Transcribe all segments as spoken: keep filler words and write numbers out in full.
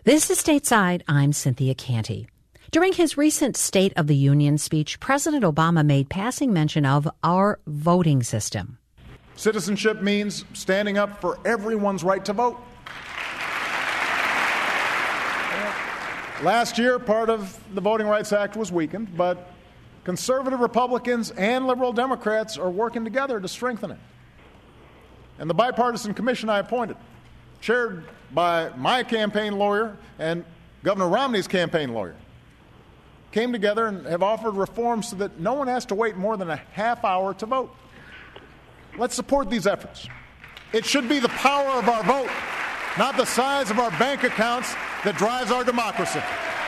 This is Stateside. I'm Cynthia Canty. During his recent State of the Union speech, President Obama made passing mention of our voting system. Citizenship means standing up for everyone's right to vote. Last year, part of the Voting Rights Act was weakened, but conservative Republicans and liberal Democrats are working together to strengthen it. And the bipartisan commission I appointed, chaired by my campaign lawyer and Governor Romney's campaign lawyer, came together and have offered reforms so that no one has to wait more than a half hour to vote. Let's support these efforts. It should be the power of our vote, not the size of our bank accounts, that drives our democracy.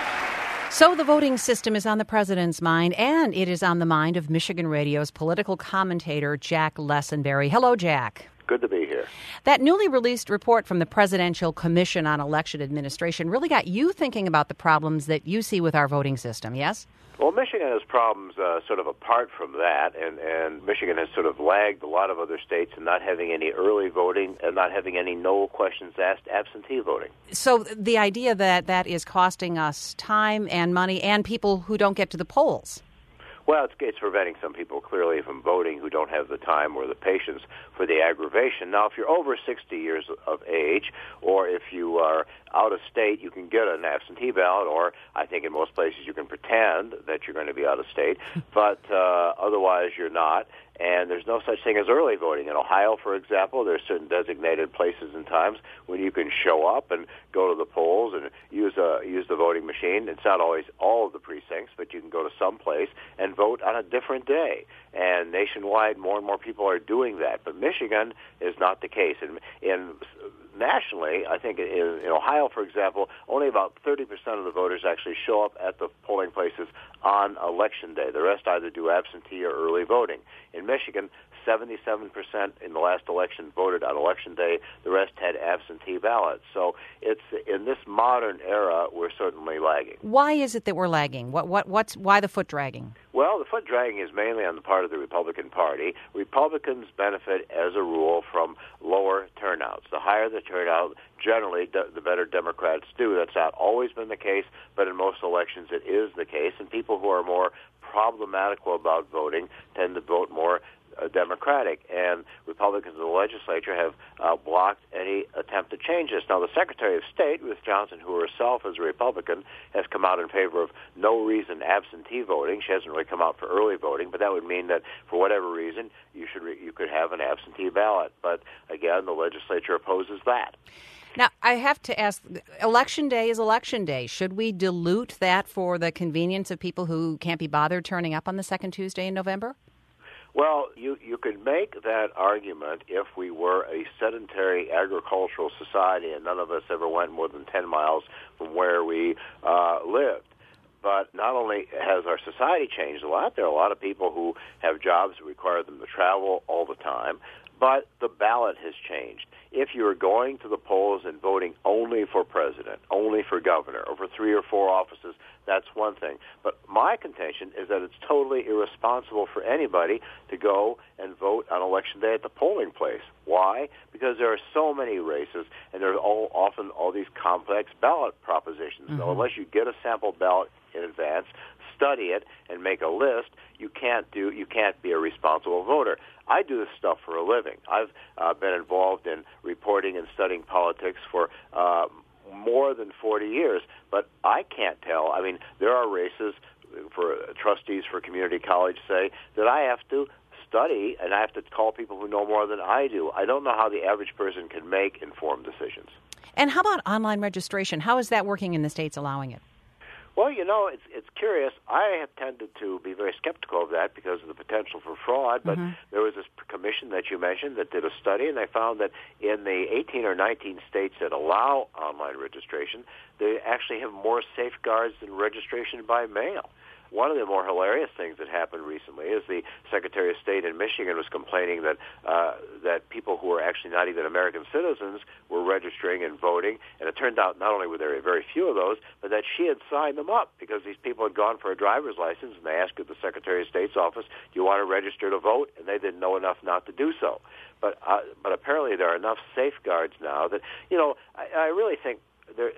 So the voting system is on the president's mind, and it is on the mind of Michigan Radio's political commentator, Jack Lessenberry. Hello, Jack. Good to be here. That newly released report from the Presidential Commission on Election Administration really got you thinking about the problems that you see with our voting system, yes? Well, Michigan has problems uh, sort of apart from that, and, and Michigan has sort of lagged a lot of other states in not having any early voting and not having any no questions asked absentee voting. So the idea that that is costing us time and money and people who don't get to the polls. Well, it's, it's preventing some people clearly from voting who don't have the time or the patience for the aggravation. Now, if you're over sixty years of age, or if you are out of state, you can get an absentee ballot, or I think in most places you can pretend that you're going to be out of state, but uh, otherwise you're not. And there's no such thing as early voting. In Ohio, for example, there's certain designated places and times when you can show up and go to the polls and use a use the voting machine. It's not always all of the precincts, but you can go to some place and vote on a different day. And nationwide, more and more people are doing that. But Michigan is not the case. And in nationally, I think in, in Ohio, for example, only about thirty percent of the voters actually show up at the polling places on Election Day. The rest either do absentee or early voting. In Michigan, seventy-seven percent in the last election voted on Election Day. The rest had absentee ballots. So it's in this modern era, we're certainly lagging. Why is it that we're lagging? What, what, what's why the foot dragging? Well, the foot dragging is mainly on the part of the Republican Party. Republicans benefit, as a rule, from lower turnouts. The higher the turnout, generally, the better Democrats do. That's not always been the case, but in most elections it is the case. And people who are more problematical about voting tend to vote more Uh, Democratic, and Republicans in the legislature have uh, blocked any attempt to change this. Now, the Secretary of State, Ruth Johnson, who herself is a Republican, has come out in favor of no reason absentee voting. She hasn't really come out for early voting, but that would mean that for whatever reason you should re- you could have an absentee ballot. But again, the legislature opposes that. Now, I have to ask, Election Day is Election Day. Should we dilute that for the convenience of people who can't be bothered turning up on the second Tuesday in November? Well, you, you could make that argument if we were a sedentary agricultural society and none of us ever went more than ten miles from where we uh, lived. But not only has our society changed a lot, there are a lot of people who have jobs that require them to travel all the time, but the ballot has changed. If you're going to the polls and voting only for president, only for governor, or for three or four offices, that's one thing. But my contention is that it's totally irresponsible for anybody to go and vote on Election Day at the polling place. Why? Because there are so many races, and there are all, often all these complex ballot propositions. Mm-hmm. So unless you get a sample ballot in advance, study it, and make a list, you can't do. You can't be a responsible voter. I do this stuff for a living. I've uh, been involved in reporting and studying politics for uh, more than forty years, but I can't tell. I mean, there are races for trustees for community college, say, that I have to study, and I have to call people who know more than I do. I don't know how the average person can make informed decisions. And how about online registration? How is that working in the states allowing it? Well, you know, it's it's curious. I have tended to be very skeptical of that because of the potential for fraud, but mm-hmm. there was this commission that you mentioned that did a study, and they found that in the eighteen or nineteen states that allow online registration, they actually have more safeguards than registration by mail. One of the more hilarious things that happened recently is the Secretary of State in Michigan was complaining that uh, that people who were actually not even American citizens were registering and voting, and it turned out not only were there very few of those, but that she had signed them up because these people had gone for a driver's license, and they asked at the Secretary of State's office, do you want to register to vote? And they didn't know enough not to do so. But uh, but apparently there are enough safeguards now that, you know, I, I really think There, there are very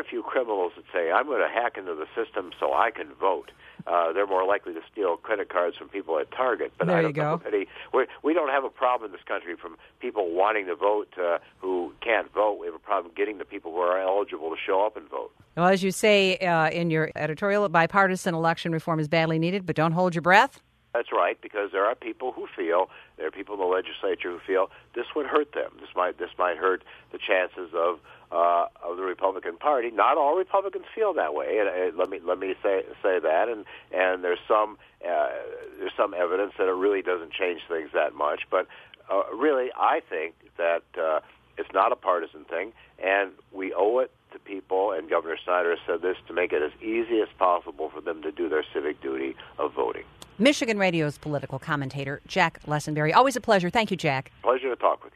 very few criminals that say, I'm going to hack into the system so I can vote. Uh, they're more likely to steal credit cards from people at Target. But there I you don't go. know that he, we, we don't have a problem in this country from people wanting to vote uh, who can't vote. We have a problem getting the people who are eligible to show up and vote. Well, as you say uh, in your editorial, bipartisan election reform is badly needed, but don't hold your breath. That's right, because there are people who feel, there are people in the legislature who feel this would hurt them. This might this might hurt the chances of uh, of the Republican Party. Not all Republicans feel that way, and uh, let me let me say say that. And and there's some uh, there's some evidence that it really doesn't change things that much. But uh, really, I think that uh, it's not a partisan thing, and we owe it to people, and Governor Snyder has said this, to make it as easy as possible for them to do their civic duty of voting. Michigan Radio's political commentator, Jack Lessenberry. Always a pleasure. Thank you, Jack. Pleasure to talk with you.